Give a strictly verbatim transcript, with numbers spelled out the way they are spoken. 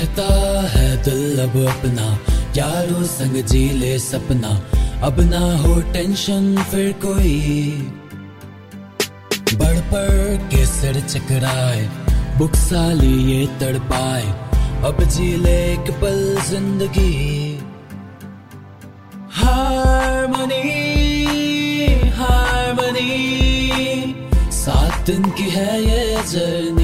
कहता है दिल अब अपना, यारों संग जी ले सपना, अब ना हो टेंशन फिर कोई। बढ़ पढ़ के सिर चकराए, बुक साली ये तड़पाए, अब जी ले एक पल जिंदगी। हारमोनी हारमोनी, सात दिन की है ये जर्नी।